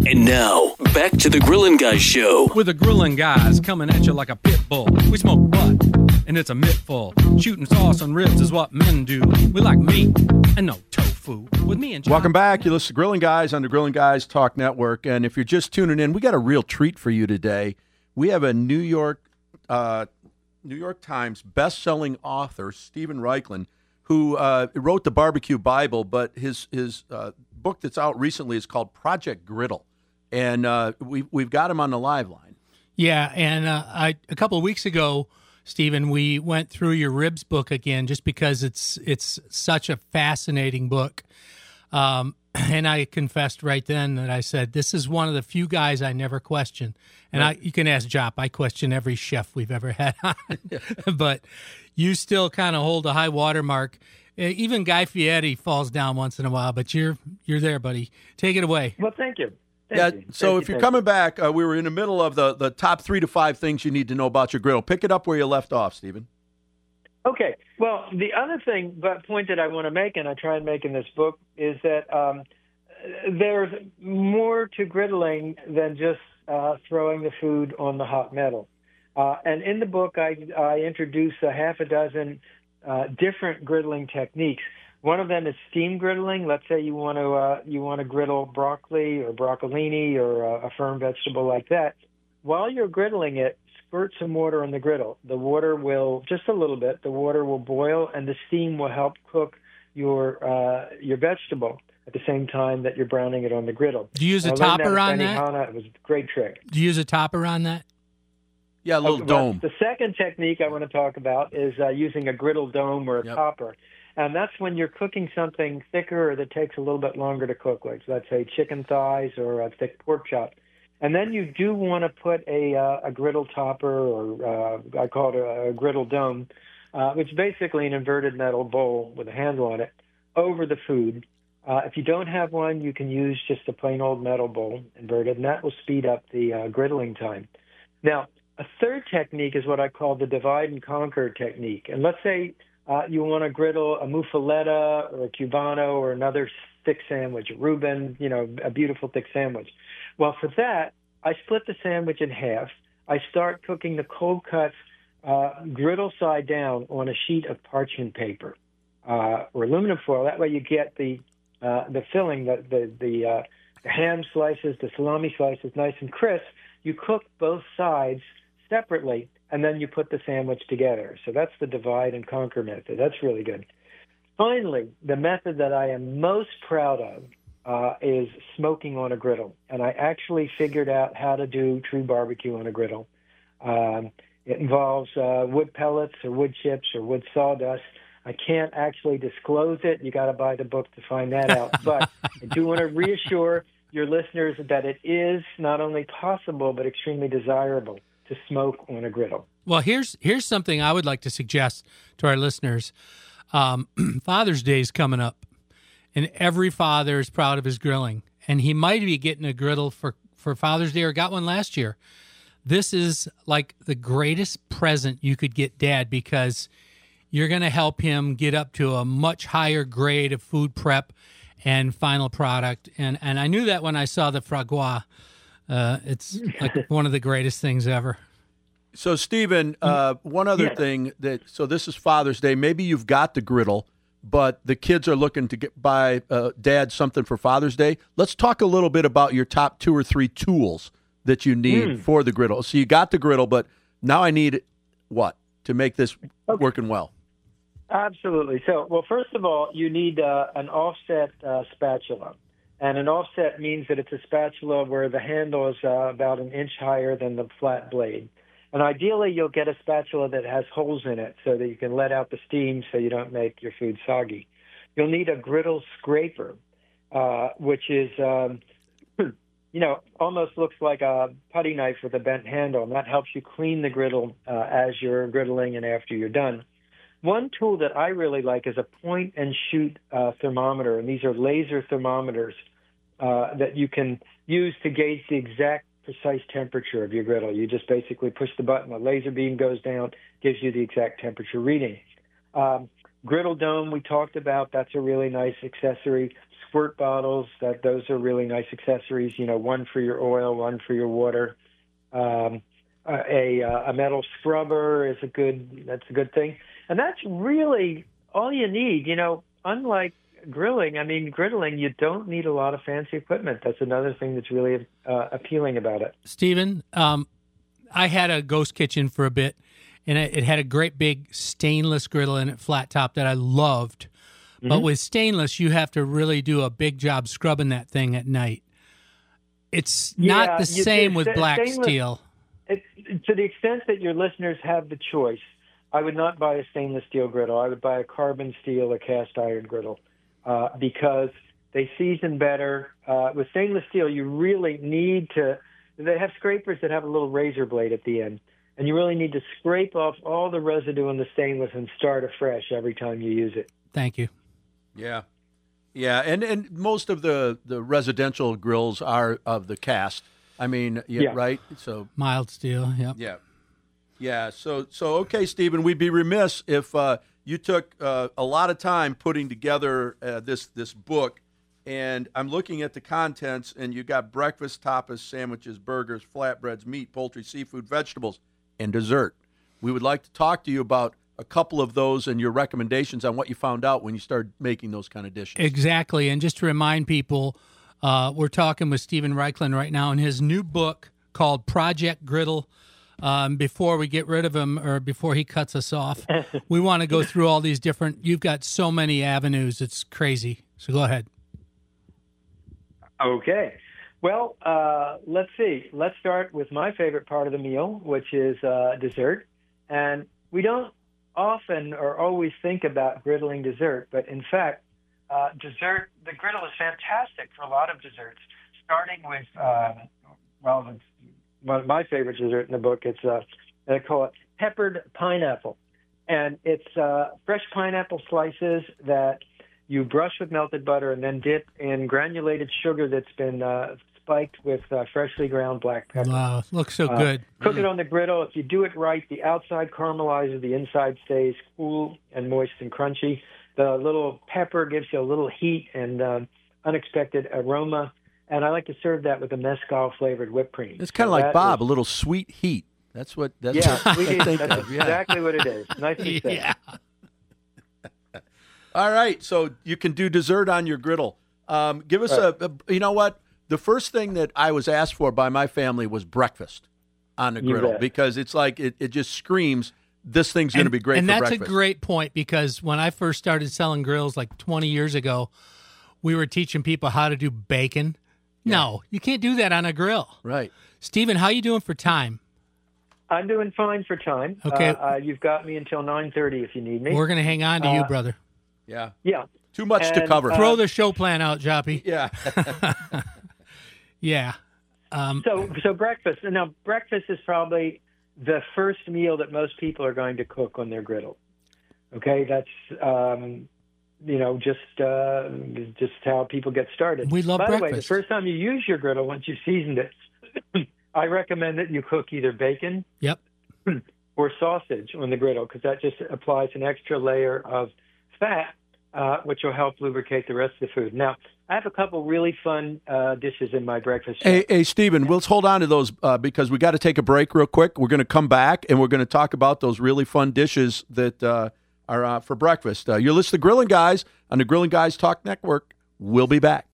And now, back to the Grillin' Guys Show. With the Grillin' Guys coming at you like a pit bull. We smoke butt, and it's a mittful. Shooting sauce on ribs is what men do. We like meat and no tofu. With me and John. Welcome back. You listen to Grillin' Guys on the Grillin' Guys Talk Network. And if you're just tuning in, we got a real treat for you today. We have a New York Times best-selling author, Steven Raichlen, who wrote the Barbecue Bible, but his book that's out recently is called Project Griddle. And we've got him on the live line. Yeah, and a couple of weeks ago, Stephen, we went through your ribs book again just because it's such a fascinating book. And I confessed right then that I said, this is one of the few guys I never question. And you can ask Jop, I question every chef we've ever had on. But you still kind of hold a high watermark. Even Guy Fieri falls down once in a while, but you're there, buddy. Take it away. Well, thank you. So if you're coming back, we were in the middle of the top 3 to 5 things you need to know about your griddle. Pick it up where you left off, Stephen. Okay. Well, the other point that I want to make, and I try and make in this book, is that there's more to griddling than just throwing the food on the hot metal. And in the book, I introduce a half a dozen different griddling techniques. One of them is steam griddling. Let's say you want to griddle broccoli or broccolini or a firm vegetable like that. While you're griddling it, squirt some water on the griddle. The water will, just a little bit, the water will boil and the steam will help cook your vegetable at the same time that you're browning it on the griddle. Do you use a topper on that? It was a great trick. Do you use a topper on that? Yeah, a little dome. The second technique I want to talk about is using a griddle dome or a topper. And that's when you're cooking something thicker or that takes a little bit longer to cook, like let's say chicken thighs or a thick pork chop. And then you do want to put a griddle topper, or I call it a griddle dome, which is basically an inverted metal bowl with a handle on it, over the food. If you don't have one, you can use just a plain old metal bowl, inverted, and that will speed up the griddling time. Now, a third technique is what I call the divide and conquer technique. And let's say you want to griddle a muffaletta or a cubano or another thick sandwich, a Reuben, a beautiful thick sandwich. Well, for that, I split the sandwich in half. I start cooking the cold cuts griddle side down on a sheet of parchment paper or aluminum foil. That way you get the filling, the ham slices, the salami slices nice and crisp. You cook both sides separately, and then you put the sandwich together. So that's the divide and conquer method. That's really good. Finally, the method that I am most proud of is smoking on a griddle. And I actually figured out how to do true barbecue on a griddle. It involves wood pellets or wood chips or wood sawdust. I can't actually disclose it. You got to buy the book to find that out. But I do want to reassure your listeners that it is not only possible but extremely desirable to smoke on a griddle. Well, here's something I would like to suggest to our listeners. Father's Day is coming up, and every father is proud of his grilling, and he might be getting a griddle for Father's Day or got one last year. This is like the greatest present you could get Dad, because you're going to help him get up to a much higher grade of food prep and final product. And I knew that when I saw the Fragua. It's like one of the greatest things ever. So, Stephen, one other thing so this is Father's Day. Maybe you've got the griddle, but the kids are looking to buy Dad something for Father's Day. Let's talk a little bit about your top 2 or 3 tools that you need for the griddle. So you got the griddle, but now I need what to make this working well? Absolutely. So, well, first of all, you need an offset spatula. And an offset means that it's a spatula where the handle is about an inch higher than the flat blade. And ideally, you'll get a spatula that has holes in it so that you can let out the steam so you don't make your food soggy. You'll need a griddle scraper, which is, almost looks like a putty knife with a bent handle. And that helps you clean the griddle as you're griddling and after you're done. One tool that I really like is a point-and-shoot thermometer, and these are laser thermometers that you can use to gauge the exact precise temperature of your griddle. You just basically push the button, the laser beam goes down, gives you the exact temperature reading. Griddle dome we talked about, that's a really nice accessory. squirt bottles. Those are really nice accessories. One for your oil, one for your water. A metal scrubber is a good thing, and that's really all you need. Unlike grilling, griddling, you don't need a lot of fancy equipment. That's another thing that's really appealing about it. Stephen, I had a ghost kitchen for a bit, and it had a great big stainless griddle in it, flat top, that I loved. Mm-hmm. But with stainless, you have to really do a big job scrubbing that thing at night. It's not the same with black steel. To the extent that your listeners have the choice, I would not buy a stainless steel griddle. I would buy a carbon steel or cast iron griddle because they season better. With stainless steel, you really need to – they have scrapers that have a little razor blade at the end, and you really need to scrape off all the residue in the stainless and start afresh every time you use it. Thank you. Yeah. Yeah, and most of the residential grills are of the cast. Right? So mild steel, yep. Yeah. Yeah, so okay, Stephen, we'd be remiss if you took a lot of time putting together this book, and I'm looking at the contents, and you got breakfast, tapas, sandwiches, burgers, flatbreads, meat, poultry, seafood, vegetables, and dessert. We would like to talk to you about a couple of those and your recommendations on what you found out when you started making those kind of dishes. Exactly, and just to remind people, we're talking with Stephen Reichlin right now in his new book called Project Griddle. Before we get rid of him or before he cuts us off, we want to go through all these different, you've got so many avenues. It's crazy. So go ahead. Okay. Well, let's see. Let's start with my favorite part of the meal, which is dessert. And we don't often or always think about griddling dessert, but in fact, dessert, the griddle is fantastic for a lot of desserts, starting with, one of my favorite dessert in the book. I call it peppered pineapple. And it's fresh pineapple slices that you brush with melted butter and then dip in granulated sugar that's been spiked with freshly ground black pepper. Wow, looks so good. Cook it on the griddle. If you do it right, the outside caramelizes, the inside stays cool and moist and crunchy. The little pepper gives you a little heat and unexpected aroma. And I like to serve that with a mezcal-flavored whipped cream. It's kind of like Bob, a little sweet heat. That's what I think that's of. Yeah. Exactly what it is. Nicely said. Yeah. All right, so you can do dessert on your griddle. Give us you know what? The first thing that I was asked for by my family was breakfast on the griddle because it's like it just screams, this thing's going to be great for breakfast. And that's a great point because when I first started selling grills like 20 years ago, we were teaching people how to do bacon. Yeah. No, you can't do that on a grill. Right. Stephen, how you doing for time? I'm doing fine for time. Okay. You've got me until 9:30 if you need me. We're going to hang on to you, brother. Yeah. Yeah. Too much to cover. Throw the show plan out, Joppy. Yeah. Yeah. So breakfast. Now, breakfast is probably the first meal that most people are going to cook on their griddle. Okay? That's... just how people get started. We love breakfast. By the way, the breakfast. first time you use your griddle, once you've seasoned it, I recommend that you cook either bacon Yep. or sausage on the griddle because that just applies an extra layer of fat, which will help lubricate the rest of the food. Now, I have a couple really fun dishes in my breakfast show. Hey, Stephen, let's hold on to those because we got to take a break real quick. We're going to come back, and we're going to talk about those really fun dishes that are for breakfast. You're listening to Grilling Guys on the Grilling Guys Talk Network. We'll be back.